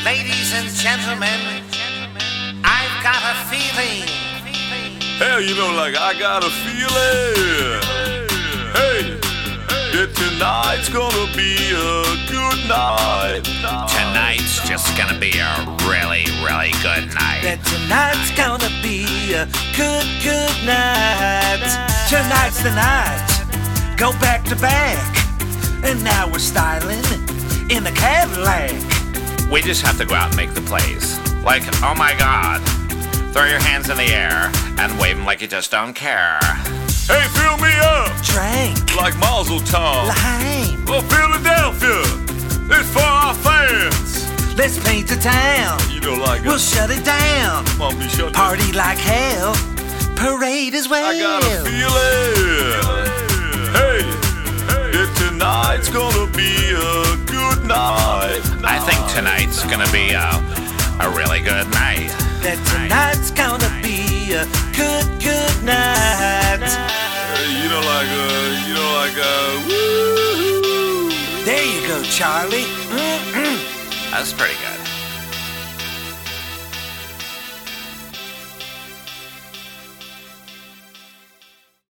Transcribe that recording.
Ladies and gentlemen, I've got a feeling. Hey, I got a feeling. Hey, that tonight's gonna be a good night. Tonight's just gonna be a really, really good night. That tonight's gonna be a good night. Tonight's the night. Go back to back. And now we're styling in the Cadillac. We just have to go out and make the plays. Like, oh my God. Throw your hands in the air and wave them like you just don't care. Hey, fill me up Drink like Mazel Tov. lime. Well, Philadelphia, it's for our fans. Let's paint the town. We'll We'll shut it down. Party like hell. Parade as well. I got a feeling. Hey, that tonight's gonna be a good night. I think tonight's gonna be a really good night. That tonight's gonna be a good night. Woo. There you go, Charlie. That's pretty good.